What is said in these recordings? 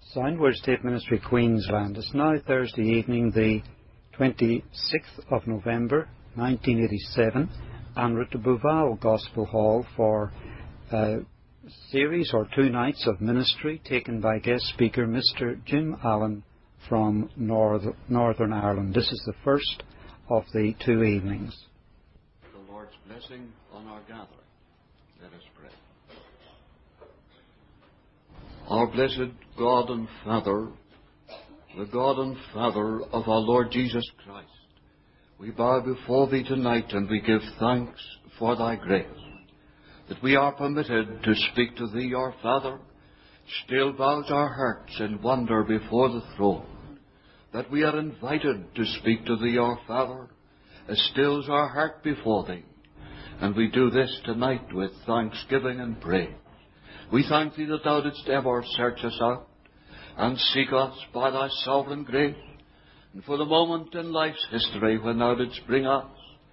Soundward State Ministry, Queensland. It's now Thursday evening, the 26th of November 1987, en route to Beauval Gospel Hall for a series or 2 nights of ministry taken by guest speaker Mr. Jim Allen from Northern Ireland. This is the first of the 2 evenings. The Lord's blessing on our gathering. Let us pray. Our blessed God and Father, the God and Father of our Lord Jesus Christ, we bow before Thee tonight and we give thanks for Thy grace, that we are permitted to speak to Thee, our Father. Still bows our hearts in wonder before the throne, that we are invited to speak to Thee, our Father, as stills our heart before Thee. And we do this tonight with thanksgiving and praise. We thank Thee that Thou didst ever search us out and seek us by Thy sovereign grace. And for the moment in life's history when Thou didst bring us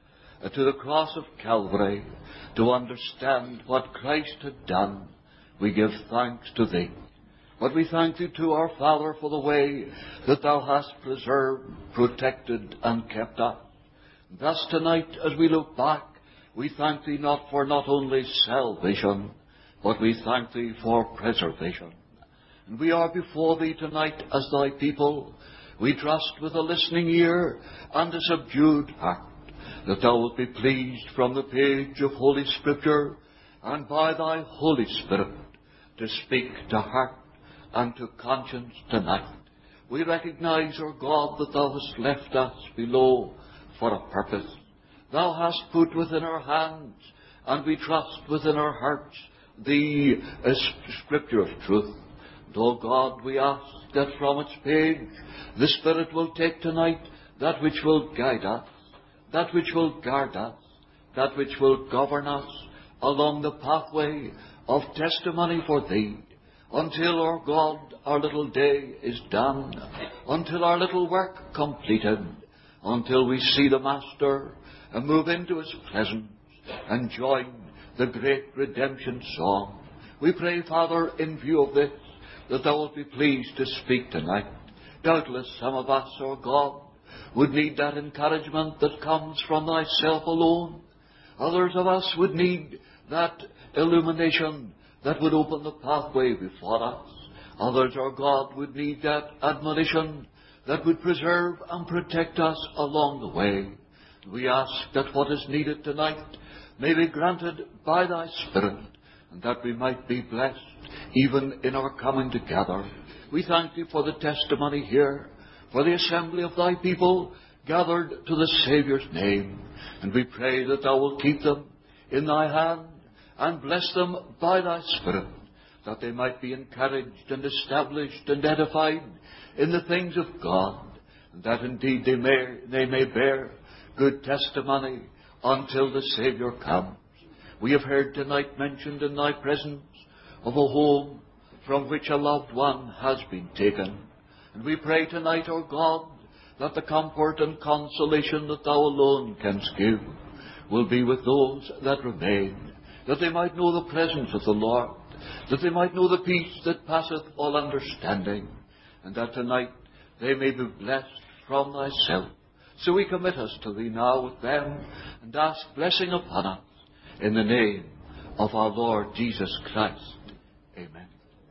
to the cross of Calvary to understand what Christ had done, we give thanks to Thee. But we thank Thee too, our Father, for the way that Thou hast preserved, protected, and kept us. Thus tonight, as we look back, we thank Thee not only salvation, but we thank Thee for preservation. And we are before Thee tonight as Thy people. We trust with a listening ear and a subdued heart that Thou wilt be pleased from the page of Holy Scripture and by Thy Holy Spirit to speak to heart and to conscience tonight. We recognize, O God, that Thou hast left us below for a purpose. Thou hast put within our hands, and we trust within our hearts, the Scripture of truth. And, O God, we ask that from its page the Spirit will take tonight that which will guide us, that which will guard us, that which will govern us along the pathway of testimony for Thee, until, our God, our little day is done, until our little work completed, until we see the Master and move into His presence and join the great redemption song. We pray, Father, in view of this, that Thou wilt be pleased to speak tonight. Doubtless some of us, O God, would need that encouragement that comes from Thyself alone. Others of us would need that illumination that would open the pathway before us. Others, O God, would need that admonition that would preserve and protect us along the way. We ask that what is needed tonight may be granted by Thy Spirit, and that we might be blessed even in our coming together. We thank Thee for the testimony here, for the assembly of Thy people gathered to the Saviour's name, and we pray that Thou wilt keep them in Thy hand and bless them by Thy Spirit, that they might be encouraged and established and edified in the things of God, and that indeed they may bear good testimony until the Saviour comes. We have heard tonight mentioned in Thy presence of a home from which a loved one has been taken. And we pray tonight, O God, that the comfort and consolation that Thou alone canst give will be with those that remain, that they might know the presence of the Lord, that they might know the peace that passeth all understanding, and that tonight they may be blessed from Thyself. So we commit us to Thee now with them and ask blessing upon us in the name of our Lord Jesus Christ. Amen.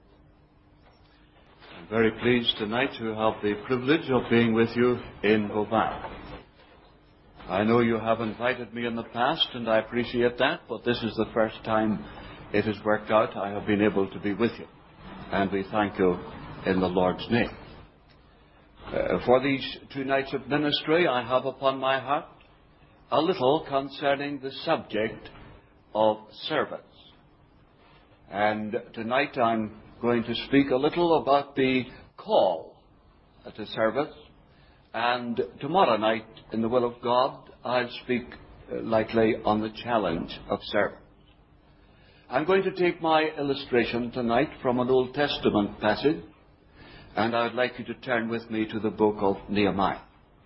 I'm very pleased tonight to have the privilege of being with you in Beauval. I know you have invited me in the past, and I appreciate that, but this is the first time it has worked out. I have been able to be with you, and we thank you in the Lord's name. For these 2 nights of ministry, I have upon my heart a little concerning the subject of service. And tonight I'm going to speak a little about the call to service. And tomorrow night, in the will of God, I'll speak likely on the challenge of service. I'm going to take my illustration tonight from an Old Testament passage, and I'd like you to turn with me to the book of Nehemiah.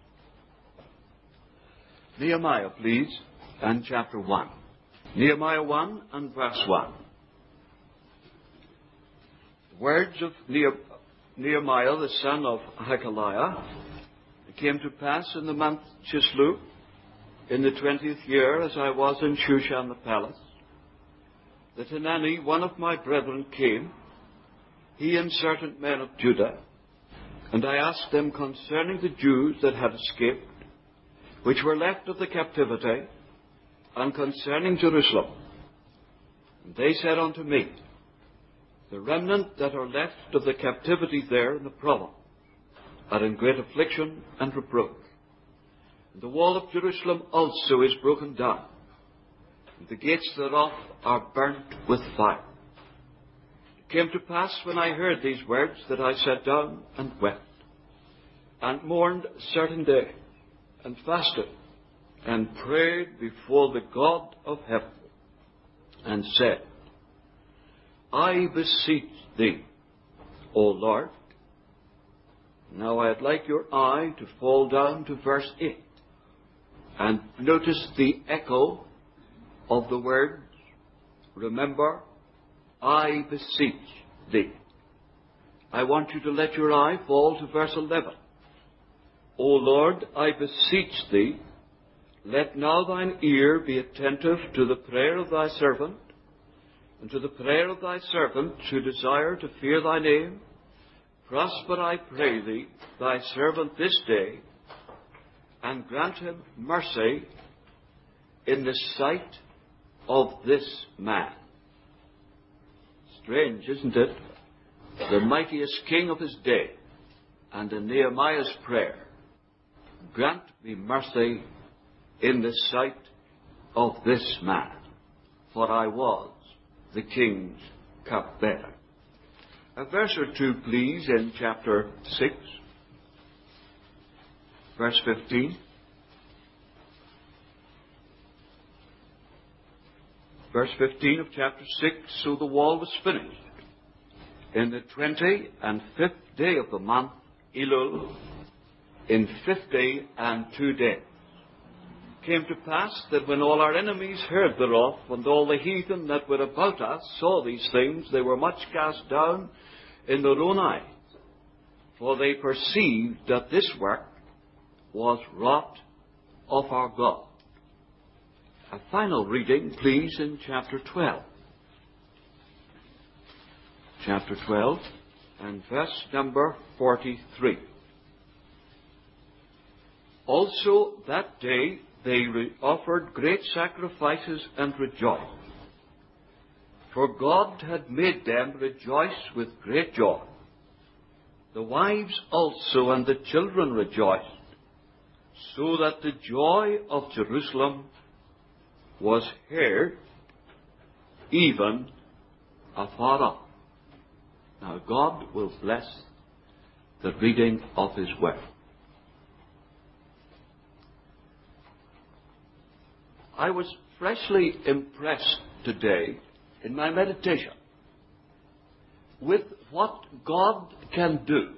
Nehemiah, please, and chapter 1. Nehemiah 1 and verse 1. The words of Nehemiah, the son of Hakaliah. It came to pass in the month Chislew, in the 20th year, as I was in Shushan the palace, that Hanani, one of my brethren, came, he and certain men of Judah, and I asked them concerning the Jews that had escaped, which were left of the captivity, and concerning Jerusalem. And they said unto me, the remnant that are left of the captivity there in the province are in great affliction and reproach. And the wall of Jerusalem also is broken down, and the gates thereof are burnt with fire. It came to pass when I heard these words that I sat down and wept, and mourned a certain day, and fasted, and prayed before the God of heaven, and said, I beseech thee, O Lord. Now I'd like your eye to fall down to verse 8, and notice the echo of the words, remember, I beseech thee. I want you to let your eye fall to verse 11. O Lord, I beseech thee, let now thine ear be attentive to the prayer of thy servant, and to the prayer of thy servant who desire to fear thy name. Prosper, I pray thee, thy servant this day, and grant him mercy in the sight of this man. Strange, isn't it? The mightiest king of his day, and in Nehemiah's prayer, grant me mercy in the sight of this man, for I was the king's cupbearer. A verse or two, please, in chapter 6, verse 15. Verse 15 of chapter 6, so the wall was finished in the 25th day of the month, Elul, in 52 days. Came to pass that when all our enemies heard thereof, and all the heathen that were about us saw these things, they were much cast down in their own eyes, for they perceived that this work was wrought of our God. A final reading, please, in chapter 12. Chapter 12 and verse number 43. Also that day they offered great sacrifices and rejoiced, for God had made them rejoice with great joy. The wives also and the children rejoiced, so that the joy of Jerusalem was heard even afar off. Now God will bless the reading of His word. I was freshly impressed today in my meditation with what God can do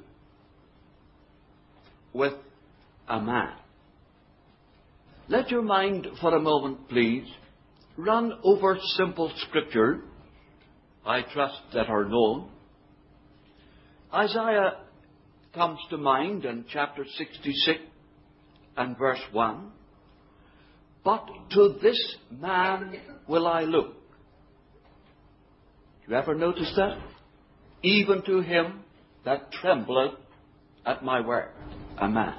with a man. Let your mind for a moment, please, run over simple scripture, I trust that are known. Isaiah comes to mind in chapter 66 and verse 1. But to this man will I look. Do you ever notice that? Even to him that trembleth at my word, a man.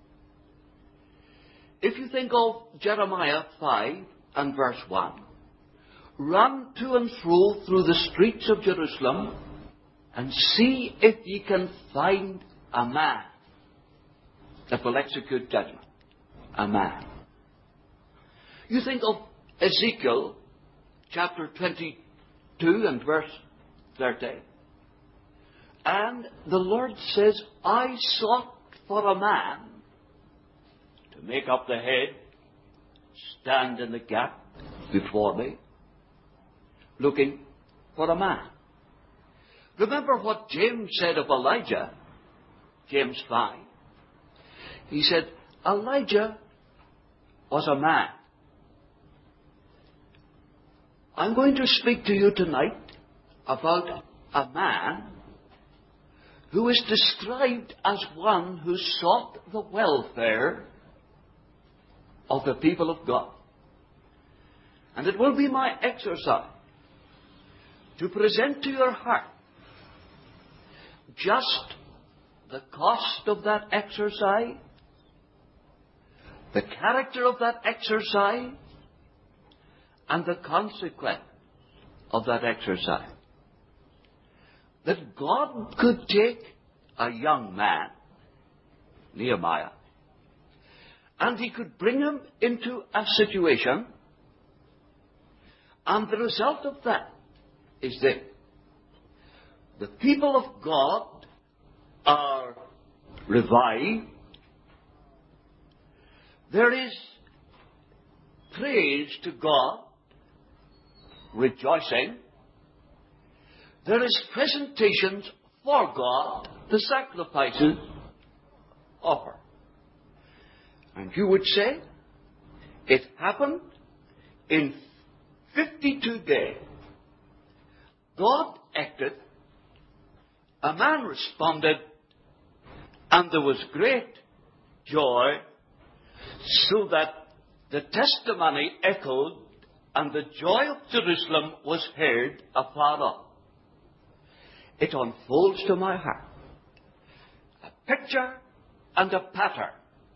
If you think of Jeremiah 5 and verse 1, run to and fro through the streets of Jerusalem and see if ye can find a man that will execute judgment. A man. You think of Ezekiel chapter 22 and verse 30. And the Lord says, I sought for a man to make up the head, stand in the gap before me, looking for a man. Remember what James said of Elijah, James 5. He said, Elijah was a man. I'm going to speak to you tonight about a man who is described as one who sought the welfare of the people of God. And it will be my exercise to present to your heart just the cost of that exercise, the character of that exercise, and the consequence of that exercise. That God could take a young man, Nehemiah, and he could bring him into a situation, and the result of that is this: the people of God are revived. There is praise to God, rejoicing. There is presentations for God, the sacrifices offered. And you would say, it happened in 52 days. God acted, a man responded, and there was great joy, so that the testimony echoed and the joy of Jerusalem was heard afar off. It unfolds to my heart a picture and a pattern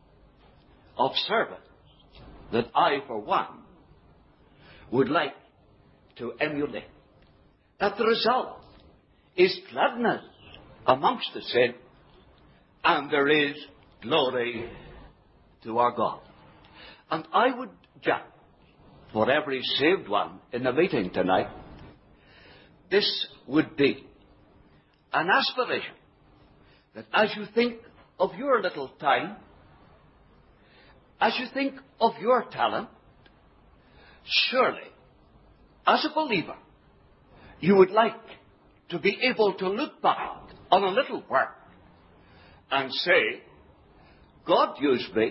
of service that I, for one, would like to emulate. That the result is gladness amongst the saints, and there is glory to our God. And I would judge for every saved one in the meeting tonight, this would be an aspiration that as you think of your little time, as you think of your talent, surely, as a believer, you would like to be able to look back on a little work and say, God used me,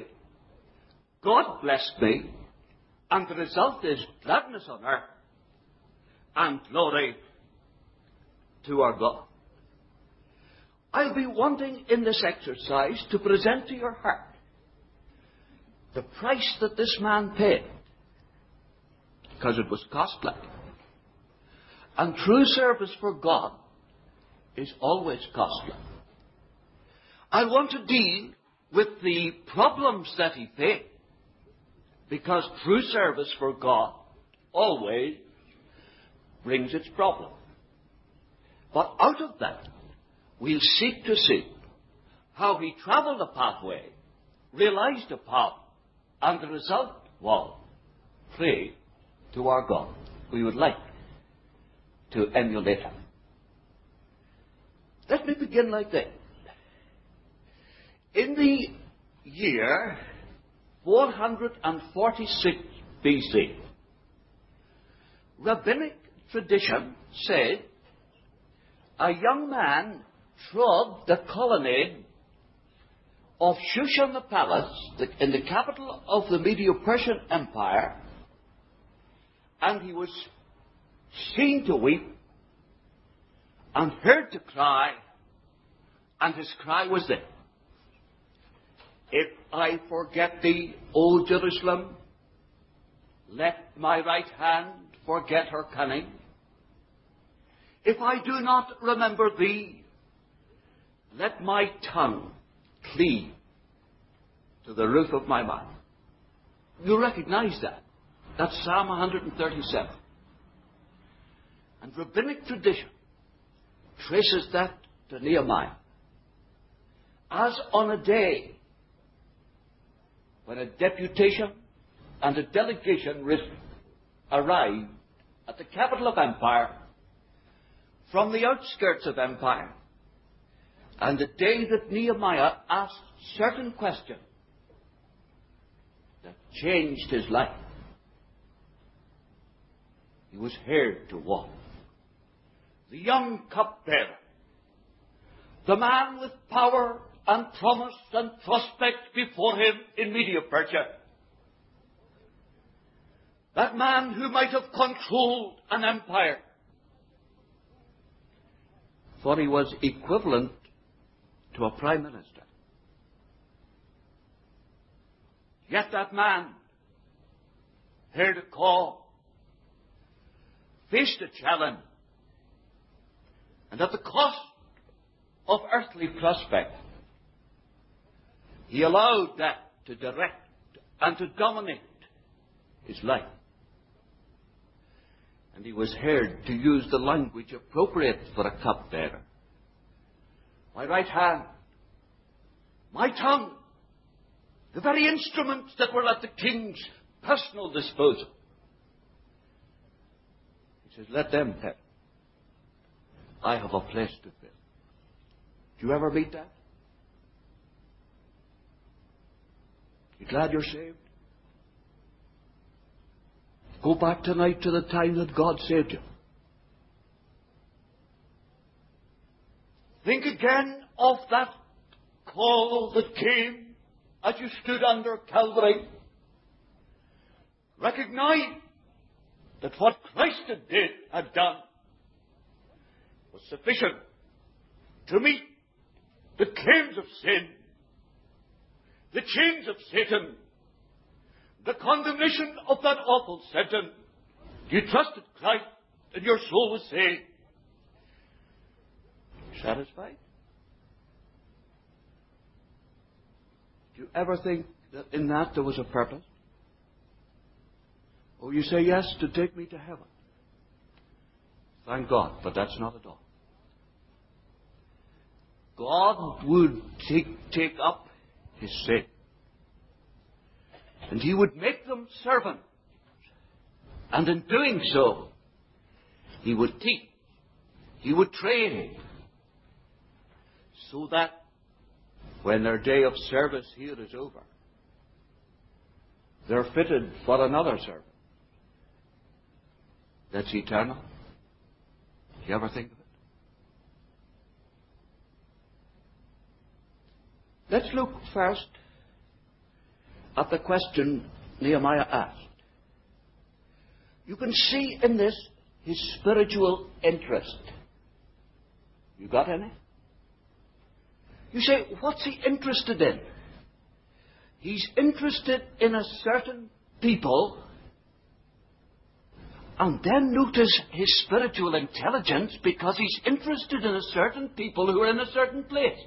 God blessed me, and the result is gladness on earth and glory to our God. I'll be wanting in this exercise to present to your heart the price that this man paid, because it was costly. And true service for God is always costly. I want to deal with the problems that he faced, because true service for God always brings its problem. But out of that, we'll seek to see how he travelled a pathway, realized a path, and the result was praise to our God. We would like to emulate him. Let me begin like this. In the year 446 BC, rabbinic tradition said a young man trod the colonnade of Shushan the palace in the capital of the Medo-Persian Empire, and he was seen to weep and heard to cry, and his cry was this: if I forget thee, O Jerusalem, let my right hand forget her cunning. If I do not remember thee, let my tongue cleave to the roof of my mouth. You recognize that. That's Psalm 137. And rabbinic tradition traces that to Nehemiah. As on a day when a deputation and a delegation arrived at the capital of empire from the outskirts of empire, and the day that Nehemiah asked certain questions that changed his life, he was heard to walk. The young cupbearer, the man with power and promise and prospect before him in Medo-Persia, that man who might have controlled an empire, for he was equivalent to a prime minister. Yet that man heard a call, faced a challenge, and at the cost of earthly prospect, he allowed that to direct and to dominate his life. And he was heard to use the language appropriate for a cupbearer. My right hand, my tongue, the very instruments that were at the king's personal disposal. He says, let them tell. I have a place to fill. Do you ever meet that? You glad you're saved? Go back tonight to the time that God saved you. Think again of that call that came as you stood under Calvary. Recognize that what Christ had done was sufficient to meet the claims of sin, the chains of Satan, the condemnation of that awful sentence. You trusted Christ and your soul was saved. Satisfied? Do you ever think that in that there was a purpose? Oh, you say yes to take me to heaven. Thank God, but that's not at all. God would take up his sin. And he would make them servants. And in doing so, he would teach. He would train. So that when their day of service here is over, they're fitted for another service. That's eternal. Do you ever think of it? Let's look first at the question Nehemiah asked. You can see in this his spiritual interest. You got any? You say, what's he interested in? He's interested in a certain people. And then notice his spiritual intelligence, because he's interested in a certain people who are in a certain place.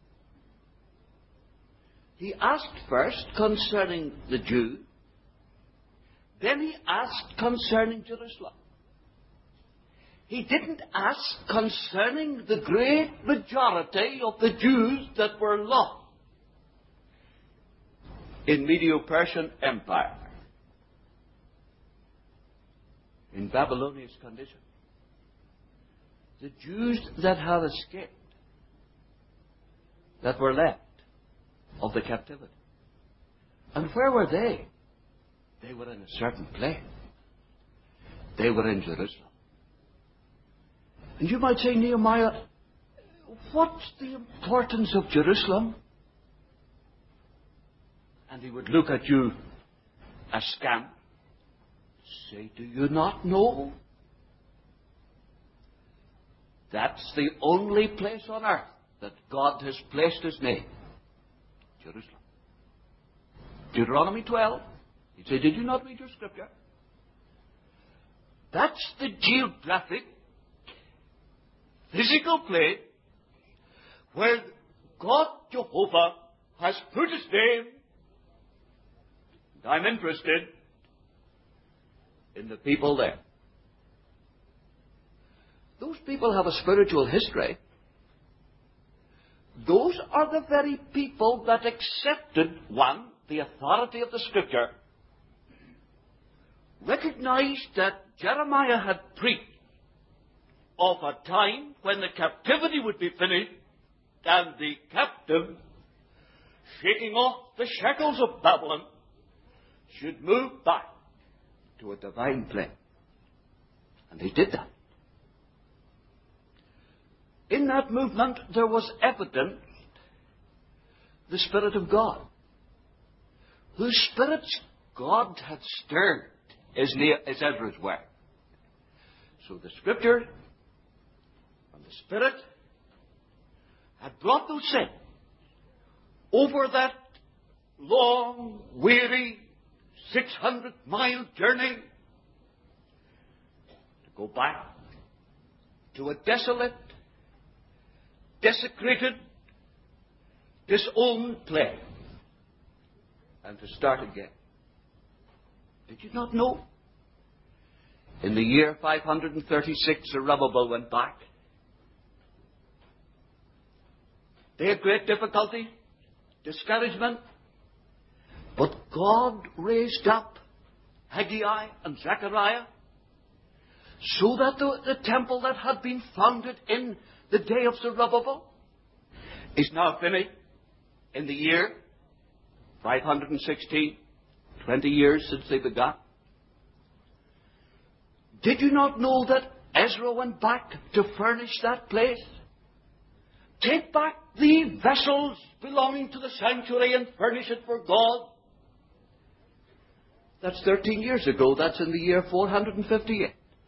He asked first concerning the Jews. Then he asked concerning Jerusalem. He didn't ask concerning the great majority of the Jews that were lost in Medo-Persian Empire, in Babylonia's condition. The Jews that had escaped, that were left of the captivity. And where were they? They were in a certain place. They were in Jerusalem. And you might say, Nehemiah, what's the importance of Jerusalem? And he would look at you askance, say, do you not know? That's the only place on earth that God has placed his name. Jerusalem. Deuteronomy 12. He'd say, did you not read your scripture? That's the geographic, physical place where God Jehovah has put his name. And I'm interested in the people there. Those people have a spiritual history. Those are the very people that accepted, one, the authority of the Scripture, recognized that Jeremiah had preached of a time when the captivity would be finished and the captive, shaking off the shackles of Babylon, should move back to a divine place. And he did that. In that movement, there was evident the Spirit of God, whose spirits God had stirred, as Ezra's word. So the Scripture and the Spirit had brought those things over that long, weary, 600-mile journey to go back to a desolate, desecrated, disowned place and to start again. Did you not know? In the year 536, Zerubbabel went back. They had great difficulty, discouragement, but God raised up Haggai and Zechariah so that the temple that had been founded in the day of Zerubbabel is now finished in the year 516, 20 years since they began. Did you not know that Ezra went back to furnish that place? Take back the vessels belonging to the sanctuary and furnish it for God. That's 13 years ago. That's in the year 458.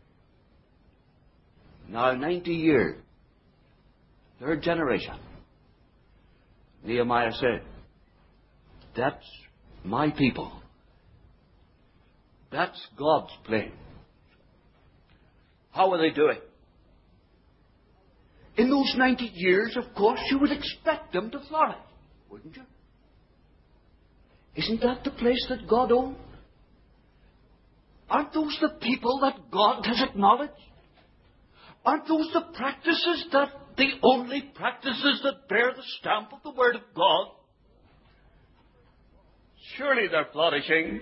Now 90 years. Third generation. Nehemiah said, that's my people. That's God's plan. How are they doing? In those 90 years, of course, you would expect them to flourish, wouldn't you? Isn't that the place that God owned? Aren't those the people that God has acknowledged? Aren't those the practices that the only practices that bear the stamp of the Word of God? Surely they're flourishing.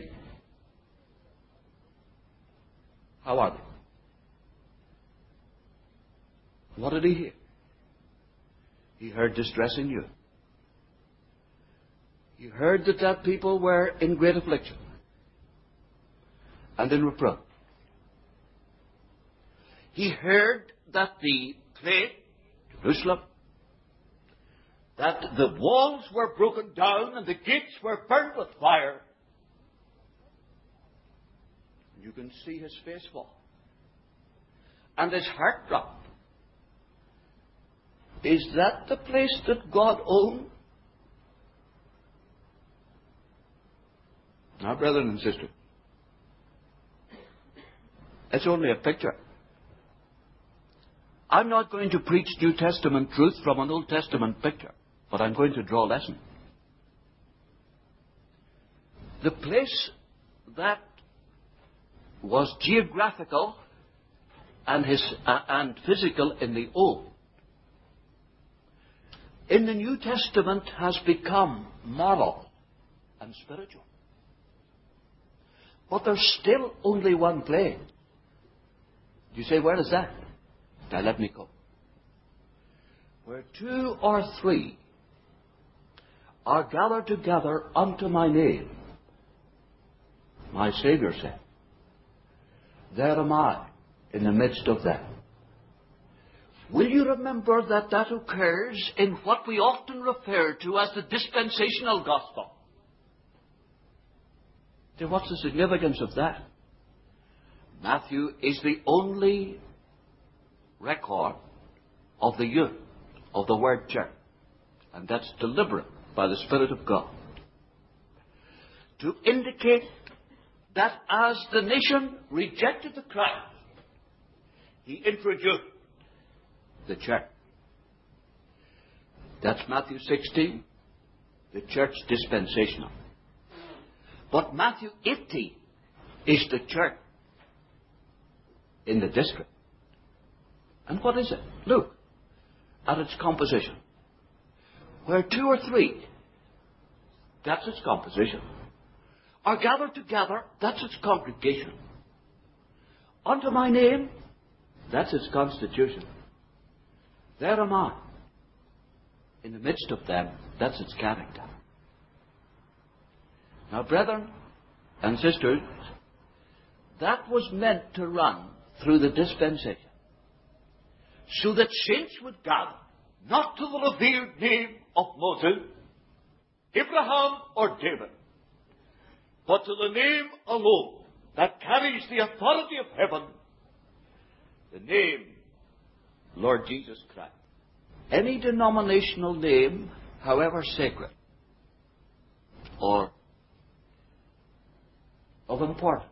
How are they? What did he hear? He heard distress in you. He heard that people were in great affliction and in reproach. He heard that the place, Jerusalem, that the walls were broken down and the gates were burned with fire. You can see his face fall. And his heart dropped. Is that the place that God owned? Now, brethren and sisters, it's only a picture. I'm not going to preach New Testament truth from an Old Testament picture, but I'm going to draw a lesson. The place that was geographical and physical in the Old, in the New Testament has become moral and spiritual. But there's still only one place. You say, where is that? Now let me go. Where 2 or 3 are gathered together unto my name, my Savior said, there am I in the midst of them. Will you remember that that occurs in what we often refer to as the dispensational gospel? So what's the significance of that? Matthew is the only record of the youth of the word church. And that's deliberate by the Spirit of God. To indicate that as the nation rejected the Christ, he introduced the church. That's Matthew 16, the church dispensational. But Matthew 18 is the church in the district. And what is it? Look at its composition. Where 2 or 3, that's its composition, are gathered together, that's its congregation. Unto my name, that's its constitution. There am I. In the midst of them, that's its character. Now, brethren and sisters, that was meant to run through the dispensation, so that saints would gather, not to the revered name of Moses, Abraham, or David, but to the name alone that carries the authority of heaven, the name Lord Jesus Christ. Any denominational name, however sacred, or of importance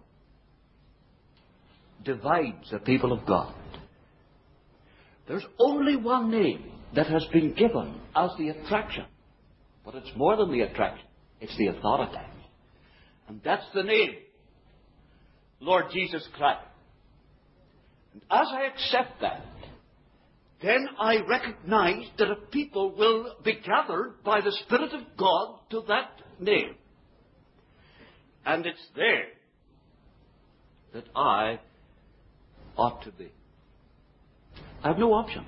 divides the people of God. There's only one name that has been given as the attraction. But it's more than the attraction. It's the authority. And that's the name, Lord Jesus Christ. And as I accept that, then I recognize that a people will be gathered by the Spirit of God to that name. And it's there that I ought to be. I have no option.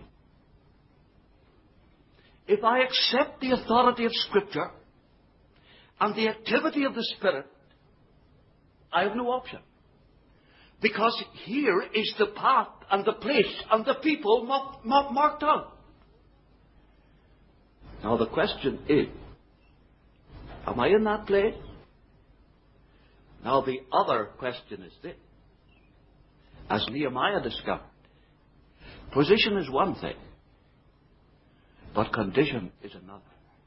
If I accept the authority of Scripture and the activity of the Spirit, I have no option. Because here is the path and the place and the people marked out. Now the question is, am I in that place? Now the other question is this. As Nehemiah discovered, position is one thing, but condition is another.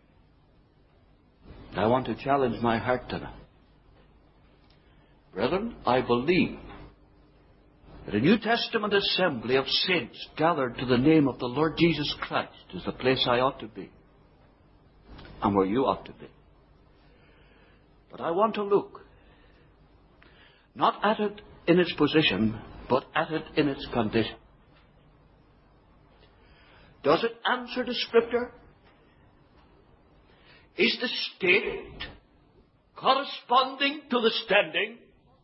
And I want to challenge my heart tonight. Brethren, I believe that a New Testament assembly of saints gathered to the name of the Lord Jesus Christ is the place I ought to be, and where you ought to be. But I want to look not at it in its position, but at it in its condition. Does it answer the Scripture? Is the state corresponding to the standing?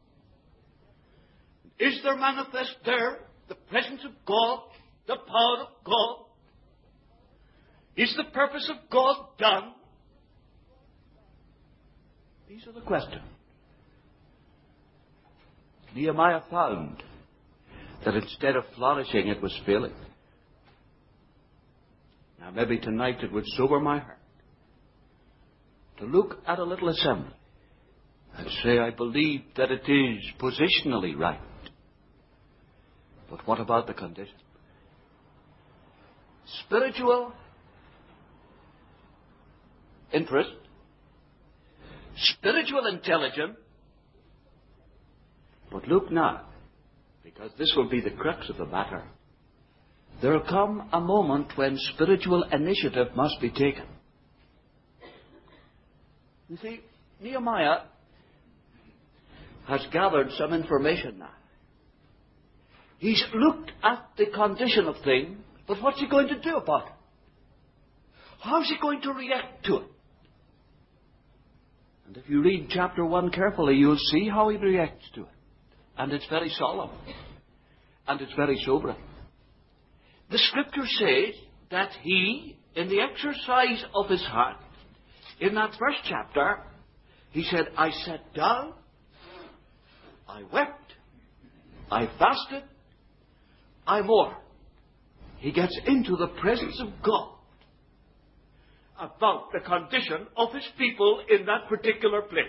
Is there manifest there the presence of God, the power of God? Is the purpose of God done? These are the questions. Nehemiah found that instead of flourishing, it was failing. Now maybe tonight it would sober my heart to look at a little assembly and say, I believe that it is positionally right. But what about the condition? Spiritual interest, spiritual intelligence. But look now, because this will be the crux of the matter. There will come a moment when spiritual initiative must be taken. You see, Nehemiah has gathered some information now. He's looked at the condition of things, but what's he going to do about it? How's he going to react to it? And if you read chapter 1 carefully, you'll see how he reacts to it. And it's very solemn. And it's very sobering. The Scripture says that he, in the exercise of his heart, in that first chapter, he said, I sat down, I wept, I fasted, I mourned. He gets into the presence of God about the condition of his people in that particular place.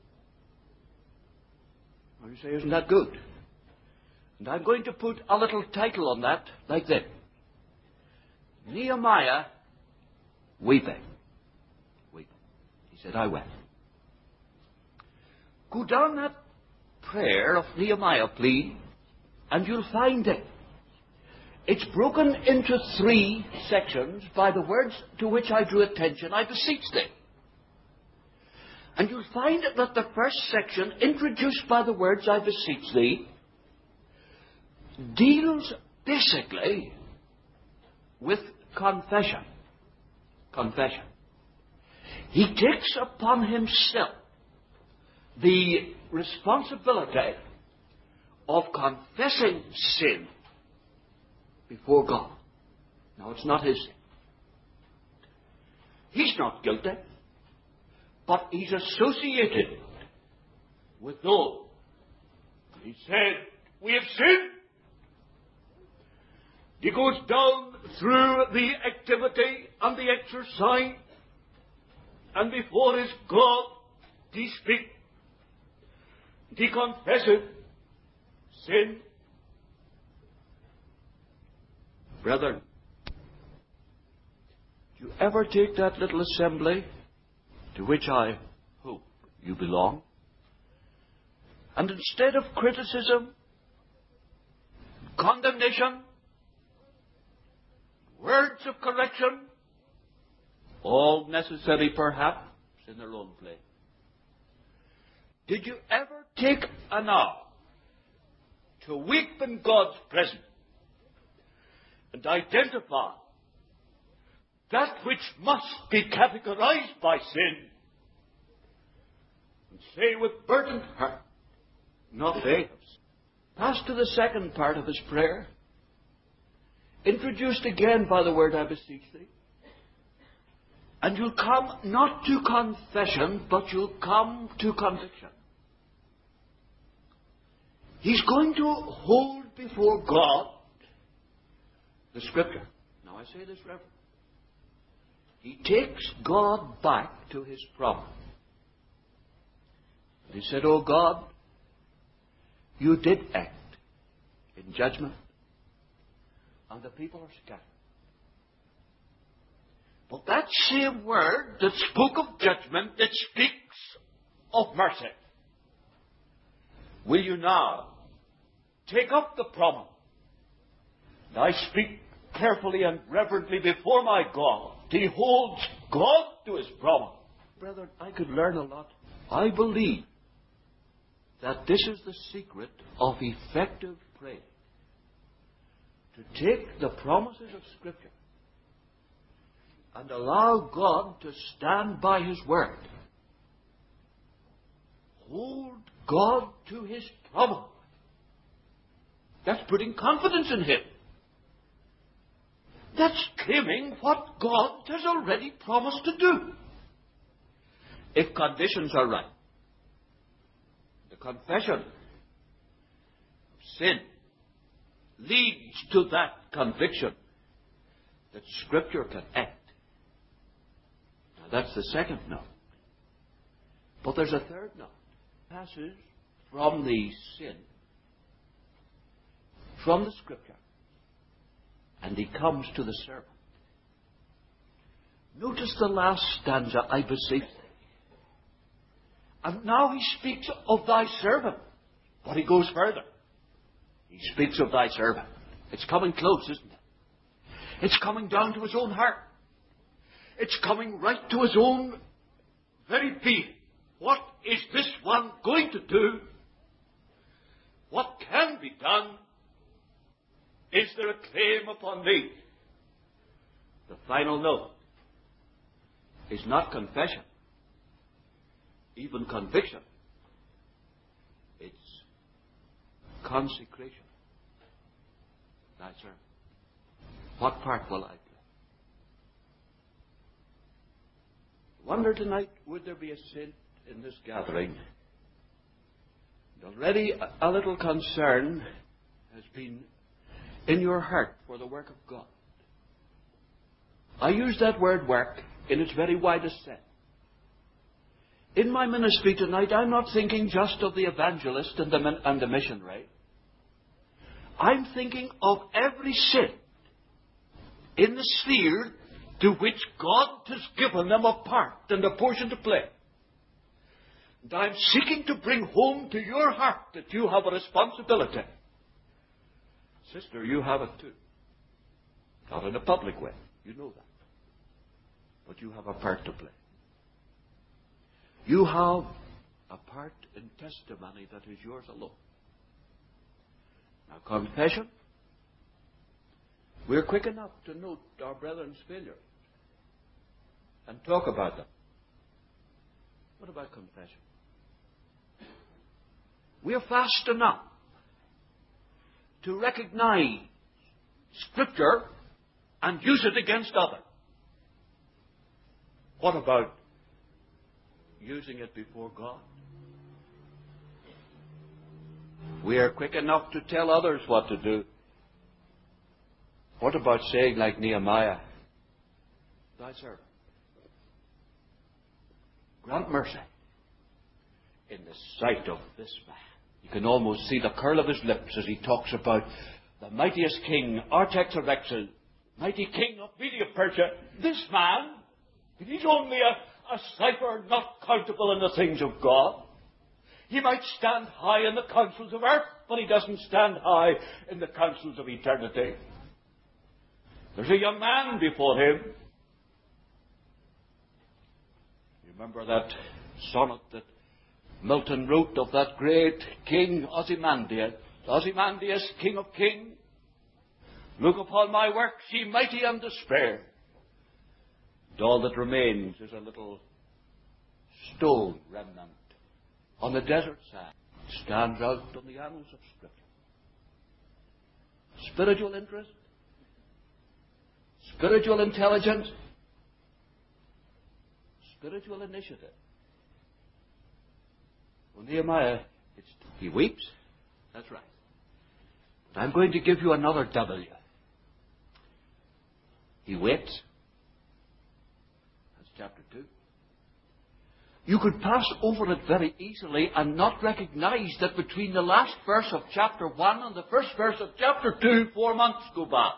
Well, you say, isn't that good? And I'm going to put a little title on that like this. Nehemiah weeping. Weeping. He said, I wept. Go down that prayer of Nehemiah, please, and you'll find it. It's broken into 3 sections by the words to which I drew attention. I beseech thee. And you'll find that the first section, introduced by the words I beseech thee, deals basically with confession. Confession. He takes upon himself the responsibility of confessing sin before God. Now, it's not his sin. He's not guilty, but he's associated with those. He said, we have sinned. He goes down through the activity and the exercise, and before his God, he speaks. He confesses sin. Brethren, do you ever take that little assembly to which I hope you belong. And instead of criticism, condemnation, words of correction, all necessary perhaps in their own place, did you ever take an hour to weep in God's presence and identify that which must be categorized by sin and say with burdened heart, not faith? Pass to the second part of his prayer, introduced again by the word, I beseech thee. And you'll come not to confession, but you'll come to conviction. He's going to hold before God the Scripture. Now I say this, Reverend. He takes God back to his promise. And he said, "O God, you did act in judgment, and the people are scattered." But that same word that spoke of judgment, that speaks of mercy, will you now take up the promise? And I speak carefully and reverently before my God. He holds God to his promise. Brethren, I could learn a lot. I believe that this is the secret of effective prayer. To take the promises of Scripture and allow God to stand by his word. Hold God to his promise. That's putting confidence in him. That's claiming what God has already promised to do. If conditions are right, the confession of sin leads to that conviction that Scripture can act. Now that's the second note. But there's a third note. Passes from the sin, from the Scripture, and he comes to the servant. Notice the last stanza, I beseech thee. And now he speaks of thy servant. But he goes further. He speaks of thy servant. It's coming close, isn't it? It's coming down to his own heart. It's coming right to his own very being. What is this one going to do? What can be done? Is there a claim upon me? The final note is not confession, even conviction. It's consecration. Thy servant. What part will I play? Wonder tonight, would there be a sin in this gathering? And already a little concern has been in your heart for the work of God. I use that word work in its very widest sense. In my ministry tonight, I'm not thinking just of the evangelist and the missionary. I'm thinking of every sin in the sphere to which God has given them a part and a portion to play. And I'm seeking to bring home to your heart that you have a responsibility. Sister, you have it too. Not in a public way. You know that. But you have a part to play. You have a part in testimony that is yours alone. Now, confession. We're quick enough to note our brethren's failures and talk about them. What about confession? We're fast enough to recognize Scripture and use it against others. What about using it before God? We are quick enough to tell others what to do. What about saying like Nehemiah, thy servant, grant mercy in the sight of this man. You can almost see the curl of his lips as he talks about the mightiest king, Artaxerxes, mighty king of Media Persia. This man, he's only a cipher not countable in the things of God. He might stand high in the councils of earth, but he doesn't stand high in the councils of eternity. There's a young man before him. You remember that sonnet that Milton wrote of that great king Ozymandias? Ozymandias, king of kings, look upon my works, ye mighty and despair. And all that remains is a little stone remnant on the desert sand. It stands out on the annals of Scripture. Spiritual interest, spiritual intelligence, spiritual initiative. Well, Nehemiah, he weeps. That's right. But I'm going to give you another W. He waits. That's chapter 2. You could pass over it very easily and not recognize that between the last verse of chapter 1 and the first verse of chapter 2, 4 months go by.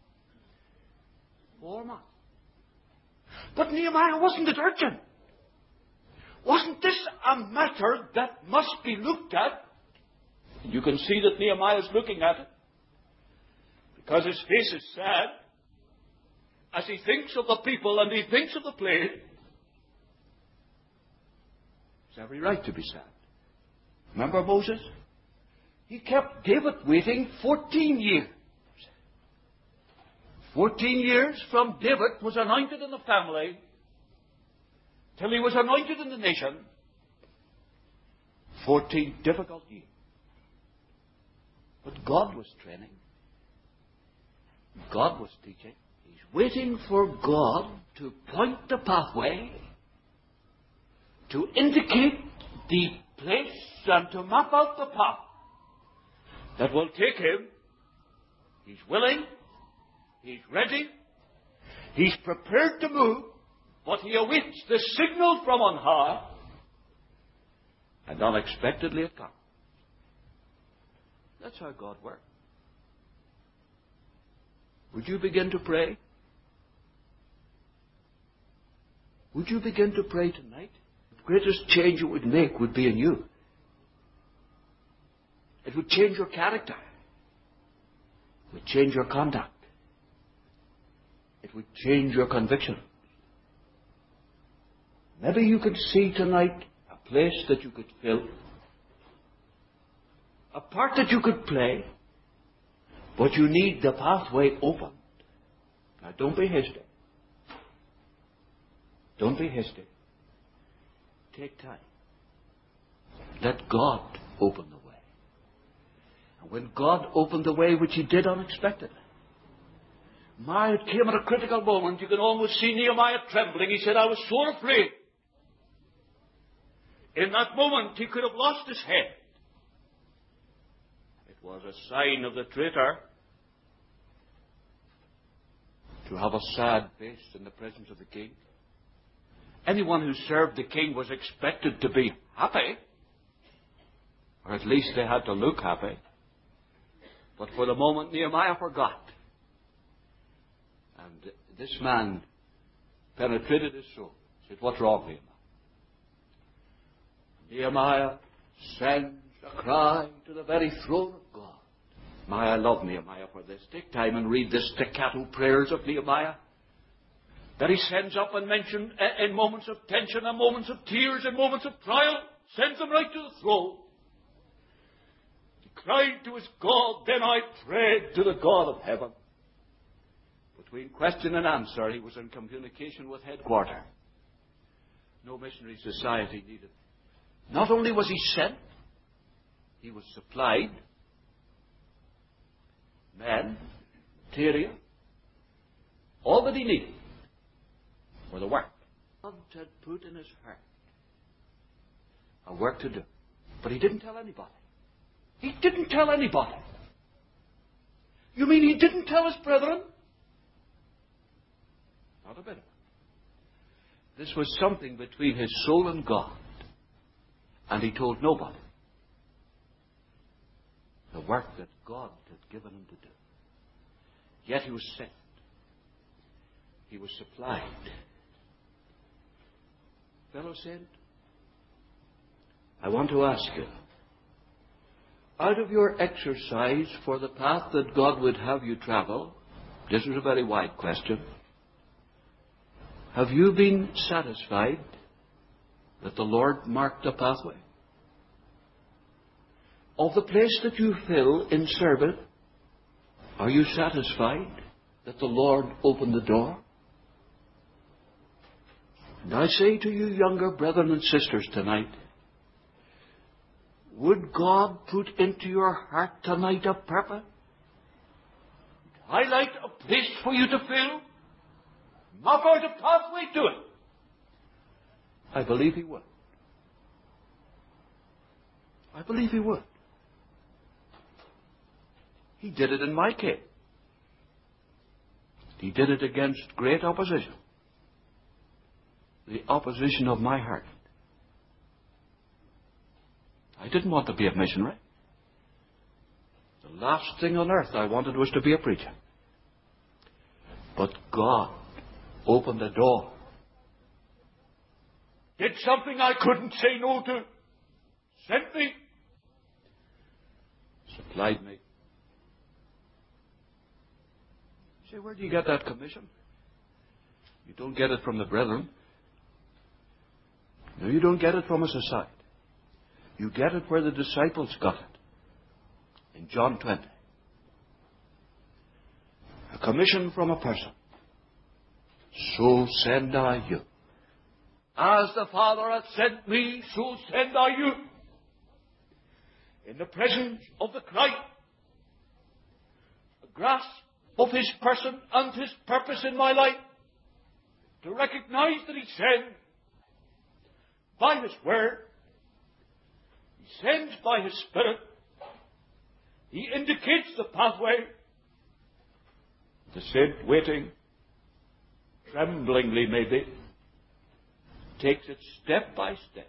4 months. But Nehemiah, wasn't it urgent? Wasn't this a matter that must be looked at? And you can see that Nehemiah is looking at it, because his face is sad as he thinks of the people and he thinks of the plague. It's every right to be sad. Remember Moses? He kept David waiting 14 years. 14 years from David was anointed in the family till he was anointed in the nation. 14 difficult years. But God was training. God was teaching. He's waiting for God to point the pathway, to indicate the place and to map out the path that will take him. He's willing. He's ready. He's prepared to move, but he awaits the signal from on high, and unexpectedly it comes. That's how God works. Would you begin to pray? Would you begin to pray tonight? The greatest change it would make would be in you. It would change your character. It would change your conduct. It would change your conviction. Maybe you could see tonight a place that you could fill, a part that you could play, but you need the pathway opened. Now, don't be hasty. Don't be hasty. Take time. Let God open the way. And when God opened the way, which he did unexpectedly, it came at a critical moment. You can almost see Nehemiah trembling. He said, I was so afraid. In that moment, he could have lost his head. It was a sign of the traitor to have a sad face in the presence of the king. Anyone who served the king was expected to be happy, or at least they had to look happy. But for the moment, Nehemiah forgot. And this man penetrated his soul. He said, what's wrong, Nehemiah? Nehemiah sends a cry to the very throne of God. I love Nehemiah for this. Take time and read the staccato prayers of Nehemiah that he sends up and mentions in moments of tension and moments of tears and moments of trial. Sends them right to the throne. He cried to his God, then I prayed to the God of heaven. Between question and answer, he was in communication with headquarters. No missionary society needed. Not only was he sent, he was supplied men, material, all that he needed for the work. God had put in his heart a work to do. But he didn't tell anybody. He didn't tell anybody. You mean he didn't tell his brethren? Not a bit of it. This was something between his soul and God. And he told nobody the work that God had given him to do. Yet he was sent. He was supplied. fellow saint, I want to ask you, out of your exercise for the path that God would have you travel, this is a very wide question, have you been satisfied that the Lord marked the pathway? Of the place that you fill in service, are you satisfied that the Lord opened the door? And I say to you, younger brethren and sisters tonight, would God put into your heart tonight a purpose? Highlight a place for you to fill? Mark out a pathway to it? I believe He would. I believe He would. He did it in my case. He did it against great opposition. The opposition of my heart. I didn't want to be a missionary. The last thing on earth I wanted was to be a preacher. But God opened the door. Did something I couldn't say no to. Sent me. Supplied me. Say, where do you get that commission? You don't get it from the brethren. No, you don't get it from a society. You get it where the disciples got it. In John 20. A commission from a person. So send I you. As the Father hath sent me, so send I you. In the presence of the Christ, a grasp of His person and His purpose in my life, to recognize that He sends by His Word, He sends by His Spirit, He indicates the pathway. The saint, waiting, tremblingly maybe, takes it step by step.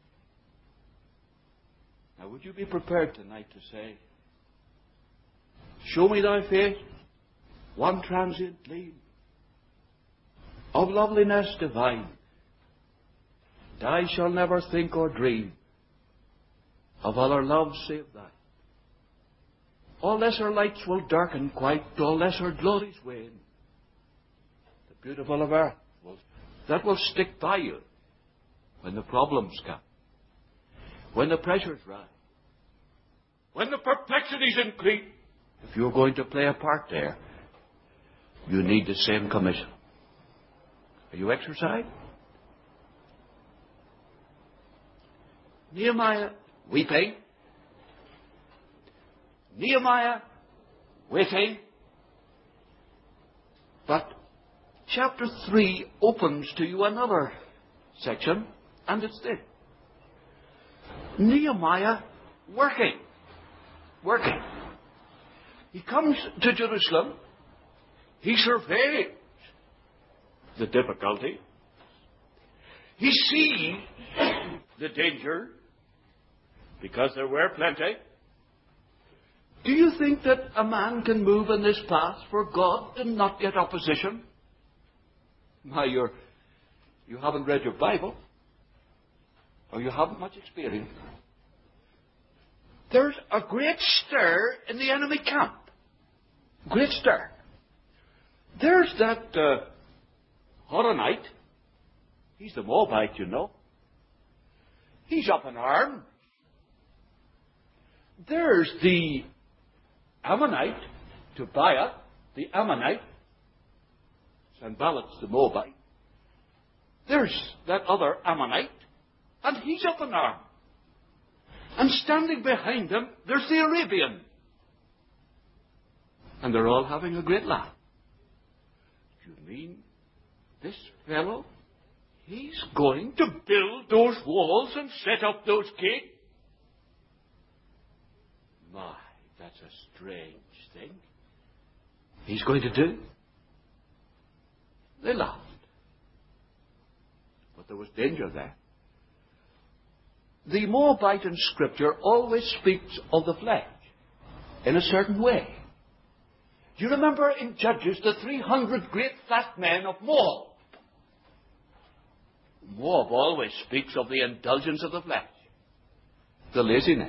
Now, would you be prepared tonight to say, show me thy face, one transient gleam of loveliness divine, and I shall never think or dream of other love save thine. All lesser lights will darken quite, all lesser glories wane. The beautiful of earth that will stick by you when the problems come, when the pressures rise, when the perplexities increase. If you're going to play a part there, you need the same commission. Are you exercised? Nehemiah weeping. Nehemiah waiting. But chapter 3 opens to you another section, and it's this. Nehemiah working. Working. He comes to Jerusalem. He surveys the difficulty. He sees the danger, because there were plenty. Do you think that a man can move in this path for God and not get opposition? Now, you haven't read your Bible, or you haven't much experience. There's a great stir in the enemy camp. Great stir. There's that Horonite. He's the Moabite, you know. He's up in arms. There's the Ammonite, Tobiah, the Ammonite. Sanballat's the Moabite. There's that other Ammonite, and he's up in arms. And standing behind him, there's the Arabian. And they're all having a great laugh. You mean this fellow, he's going to build those walls and set up those gates? My, that's a strange thing. He's going to do. They laughed. But there was danger there. The Moabite in Scripture always speaks of the flesh in a certain way. Do you remember in Judges the 300 great fat men of Moab? Moab always speaks of the indulgence of the flesh, the laziness.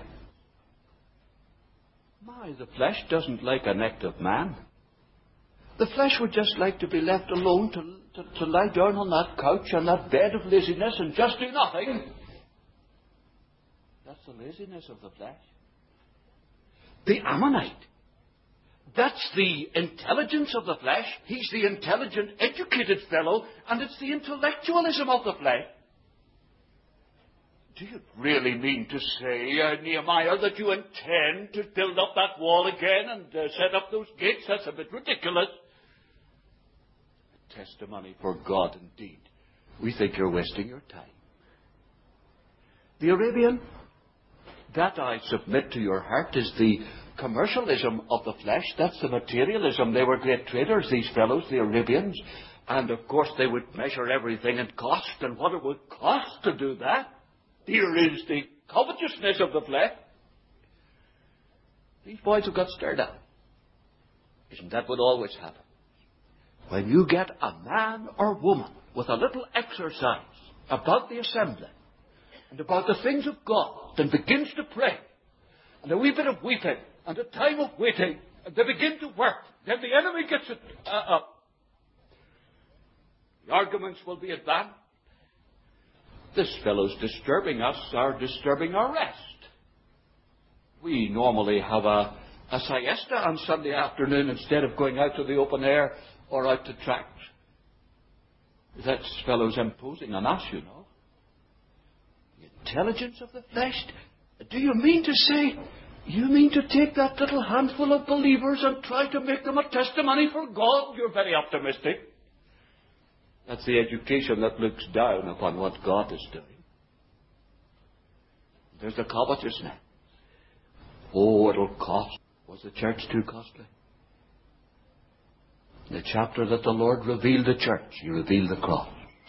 The flesh doesn't like an active man. The flesh would just like to be left alone to lie down on that couch, on that bed of laziness, and just do nothing. That's the laziness of the flesh. The Ammonite, that's the intelligence of the flesh. He's the intelligent, educated fellow, and it's the intellectualism of the flesh. Do you really mean to say, Nehemiah, that you intend to build up that wall again and set up those gates? That's a bit ridiculous. A testimony for God, indeed. We think you're wasting your time. The Arabian, that I submit to your heart, is the commercialism of the flesh. That's the materialism. They were great traders, these fellows, the Arabians. And of course they would measure everything in cost and what it would cost to do that. Here is the covetousness of the flesh. These boys have got stirred up. Isn't that what always happens? When you get a man or woman with a little exercise about the assembly and about the things of God and begins to pray, and a wee bit of weeping and a time of waiting, and they begin to work, then the enemy gets it up. The arguments will be advanced. This fellow's disturbing us, or disturbing our rest. We normally have a siesta on Sunday afternoon instead of going out to the open air or out to tracks. That fellow's imposing on us, you know. The intelligence of the flesh. Do you mean to say, you mean to take that little handful of believers and try to make them a testimony for God? You're very optimistic. That's the education that looks down upon what God is doing. There's the covetousness. Oh, it'll cost. Was the church too costly? In the chapter that the Lord revealed the church, He revealed the cross.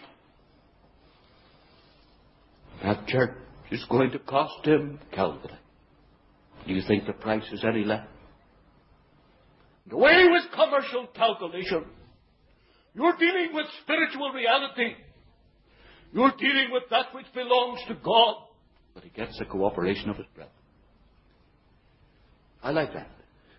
That church is going to cost Him Calvary. Do you think the price is any less? Away with commercial calculation. You're dealing with spiritual reality. You're dealing with that which belongs to God. But He gets the cooperation of His brethren. I like that.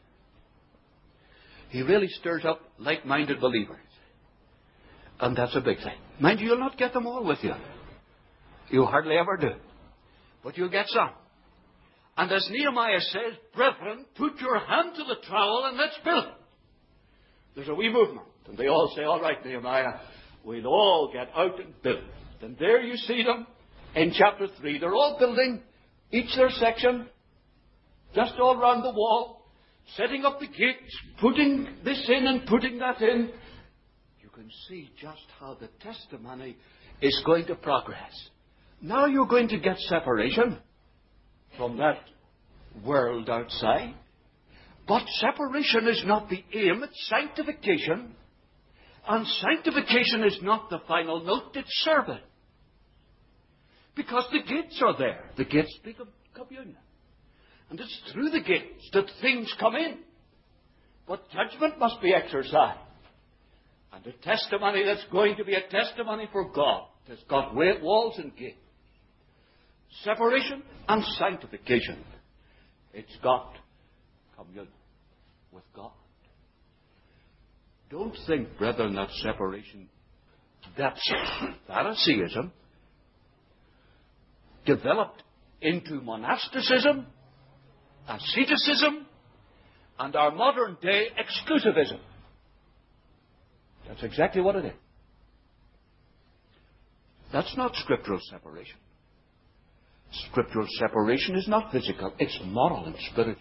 He really stirs up like-minded believers. And that's a big thing. Mind you, you'll not get them all with you. You hardly ever do. But you'll get some. And as Nehemiah says, brethren, put your hand to the trowel and let's build. There's a wee movement. And they all say, all right, Nehemiah, we'll all get out and build. And there you see them in chapter 3. They're all building, each their section, just all round the wall, setting up the gates, putting this in and putting that in. You can see just how the testimony is going to progress. Now you're going to get separation from that world outside. But separation is not the aim, it's sanctification. And sanctification is not the final note, it's service. Because the gates are there. The gates speak of communion. And it's through the gates that things come in. But judgment must be exercised. And a testimony that's going to be a testimony for God has got walls and gates. Separation and sanctification. It's got communion with God. Don't think, brethren, that separation, that's Phariseeism, developed into monasticism, asceticism, and our modern day exclusivism. That's exactly what it is. That's not scriptural separation. Scriptural separation is not physical, it's moral and spiritual.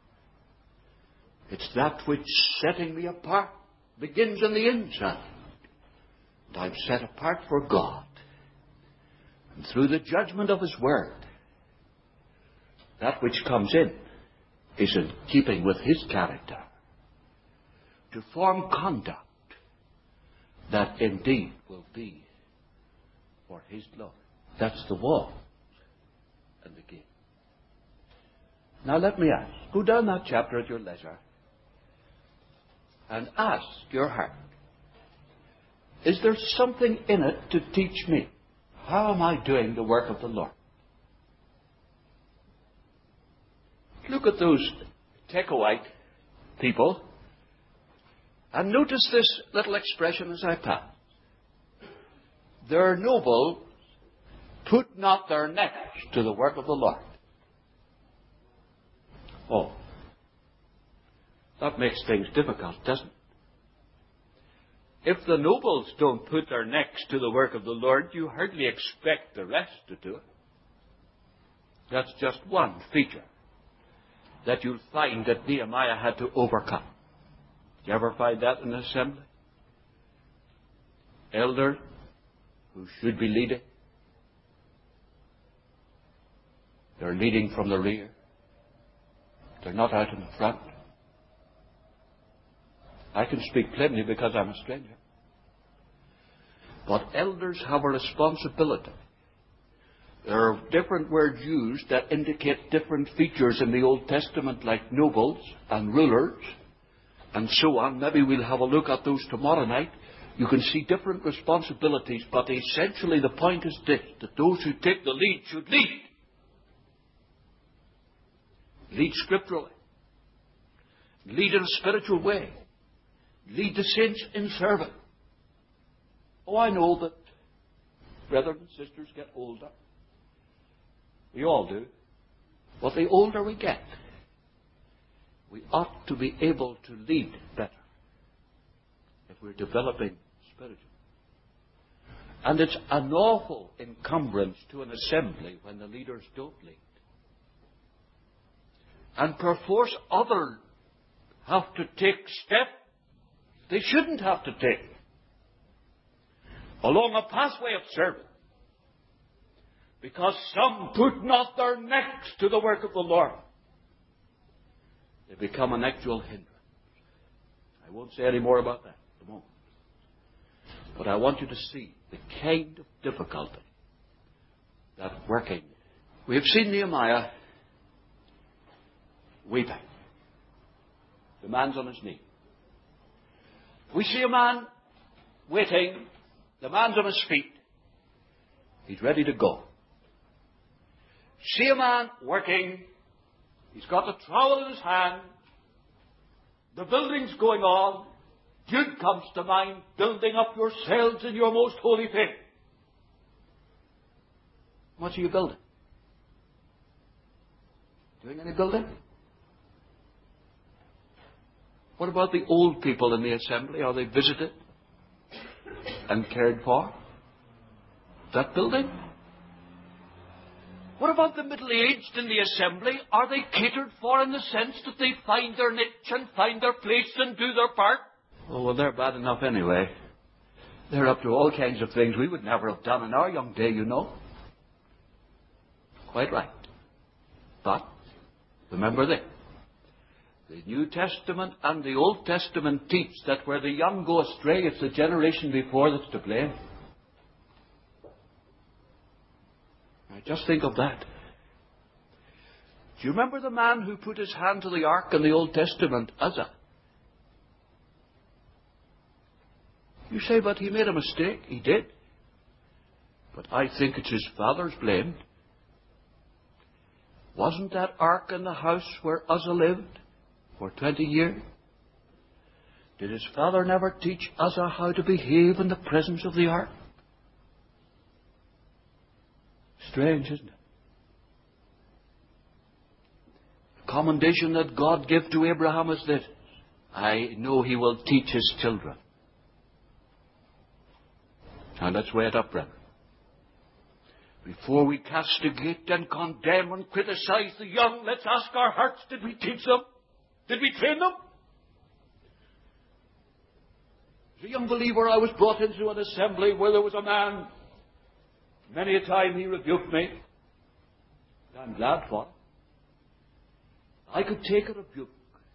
It's that which setting me apart begins in the inside. And I'm set apart for God. And through the judgment of His Word, that which comes in is in keeping with His character. To form conduct that indeed will be for His glory. That's the wall and the gate. Now let me ask, go down that chapter at your leisure and ask your heart, is there something in it to teach me How am I doing the work of the Lord? Look at those Tekoite people and notice this little expression as I pass. Their nobles put not their necks to the work of the Lord. Oh, that makes things difficult, doesn't it? If the nobles don't put their necks to the work of the Lord, you hardly expect the rest to do it. That's just one feature that you'll find that Nehemiah had to overcome. Do you ever find that in an assembly? Elders who should be leading, they're leading from the rear. They're not out in the front. I can speak plainly because I'm a stranger. But elders have a responsibility. There are different words used that indicate different features in the Old Testament, like nobles and rulers and so on. Maybe we'll have a look at those tomorrow night. You can see different responsibilities, but essentially the point is this, that those who take the lead should lead. Lead scripturally. Lead in a spiritual way. Lead the saints in service. Oh, I know that brethren and sisters get older. We all do. But the older we get, we ought to be able to lead better if we're developing spiritually. And it's an awful encumbrance to an assembly when the leaders don't lead. And perforce others have to take steps they shouldn't have to take along a pathway of service, because some put not their necks to the work of the Lord. They become an actual hindrance. I won't say any more about that at the moment. But I want you to see the kind of difficulty that working. We have seen Nehemiah weeping. The man's on his knee. We see a man waiting. The man's on his feet. He's ready to go. See a man working. He's got the trowel in his hand. The building's going on. Jude comes to mind, building up yourselves in your most holy faith. What are you building? Doing any building? What about the old people in the assembly? Are they visited and cared for? That building? What about the middle-aged in the assembly? Are they catered for in the sense that they find their niche and find their place and do their part? Oh, well, they're bad enough anyway. They're up to all kinds of things we would never have done in our young day, you know. Quite right. But, remember this. The New Testament and the Old Testament teach that where the young go astray, it's the generation before that's to blame. Now, just think of that. Do you remember the man who put his hand to the ark in the Old Testament, Uzzah? You say, but he made a mistake. He did. But I think it's his father's blamed. Wasn't that ark in the house where Uzzah lived for 20 years? Did his father never teach Uzzah how to behave in the presence of the ark? Strange, isn't it? The commendation that God gave to Abraham is this: I know he will teach his children. Now let's weigh it up, brethren. Before we castigate and condemn and criticize the young, let's ask our hearts, did we teach them? Did we train them? As a young believer, I was brought into an assembly where there was a man. Many a time he rebuked me. I'm glad for it. I could take a rebuke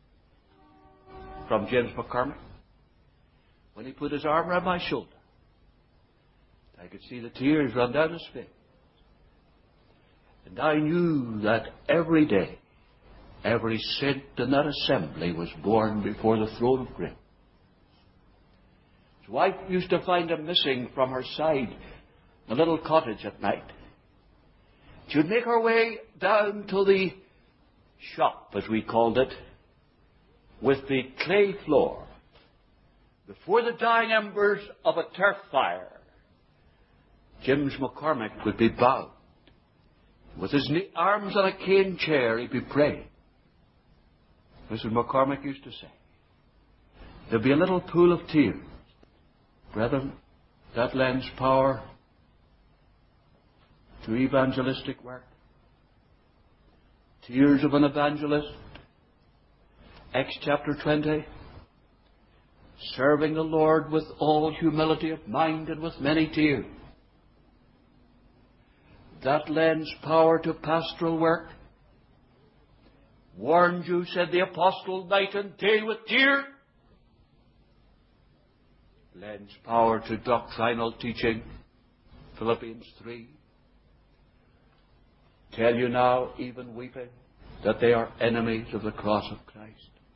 from James McCormick when he put his arm around my shoulder. I could see the tears run down his face. And I knew that every day, every saint in that assembly was born before the throne of grace. His wife used to find him missing from her side a little cottage at night. She'd make her way down to the shop, as we called it, with the clay floor, before the dying embers of a turf fire. James McCormick would be bowed. With his arms on a cane chair, he'd be praying. Mrs. McCormick used to say, there'll be a little pool of tears. Brethren, that lends power to evangelistic work. Tears of an evangelist. Acts chapter 20. Serving the Lord with all humility of mind and with many tears. That lends power to pastoral work. Warned you, said the apostle, night and day with tears. Lends power to doctrinal teaching. Philippians 3. Tell you now, even weeping, that they are enemies of the cross of Christ.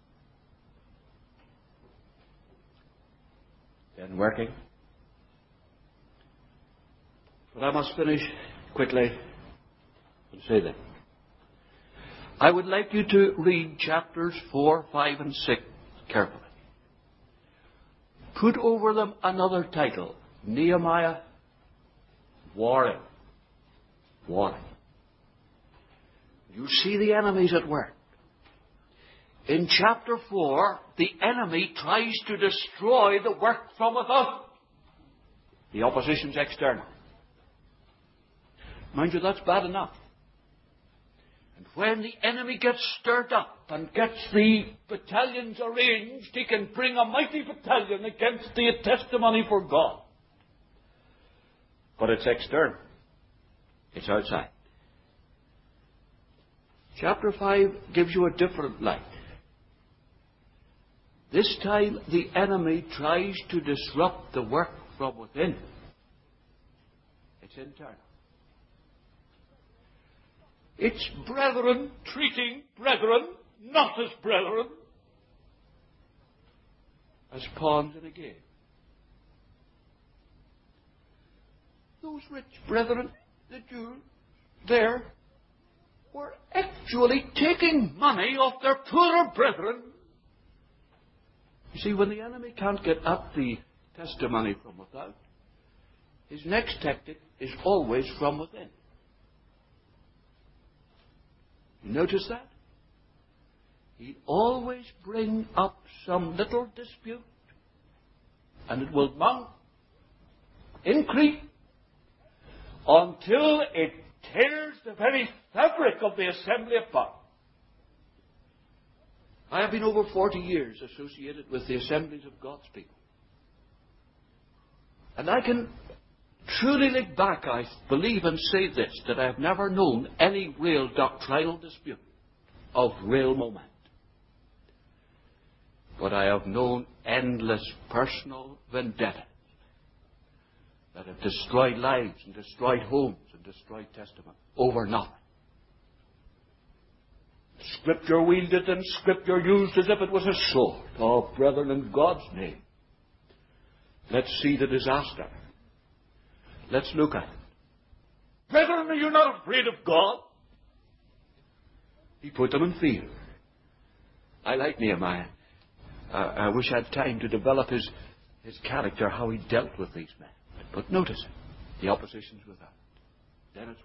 Then working. But I must finish quickly and say that I would like you to read chapters 4, 5, and 6 carefully. Put over them another title, Nehemiah, Warring. Warring. You see the enemies at work. In chapter 4, the enemy tries to destroy the work from without. The opposition's external. Mind you, that's bad enough. And when the enemy gets stirred up and gets the battalions arranged, he can bring a mighty battalion against the testimony for God. But it's external. It's outside. Chapter 5 gives you a different light. This time the enemy tries to disrupt the work from within. It's internal. It's brethren treating brethren not as brethren, as pawns in a game. Those rich brethren, the Jews, there, were actually taking money off their poorer brethren. You see, when the enemy can't get at the testimony from without, his next tactic is always from within. You notice that? He'd always bring up some little dispute, and it will mount, increase, until it tears the very fabric of the assembly apart. I have been over 40 years associated with the assemblies of God's people. And I can truly look back, I believe, and say this, that I have never known any real doctrinal dispute of real moment. But I have known endless personal vendettas that have destroyed lives and destroyed homes and destroyed testimony over nothing. Scripture wielded and Scripture used as if it was a sword. Oh, brethren, in God's name, let's see the disaster. Let's look at it. Brethren, are you not afraid of God? He put them in fear. I like Nehemiah. I wish I had time to develop his character, how he dealt with these men. But notice it. The opposition's without. Then it's